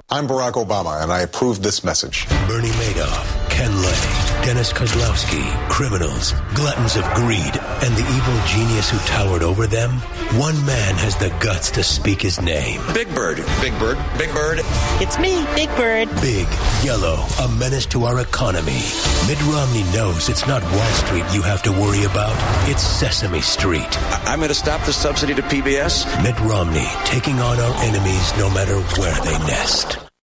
I'm Barack Obama, and I approve this message. Bernie Madoff, Ken Lay, Dennis Kozlowski, criminals, gluttons of greed, and the evil genius who towered over them. One man has the guts to speak his name. Big Bird. Big Bird. Big Bird. It's me, Big Bird. Big, yellow, a menace to our economy. Mitt Romney knows it's not Wall Street you have to worry about. It's Sesame Street. I'm going to stop the subsidy to PBS. Mitt Romney taking on our enemies no matter where they nest.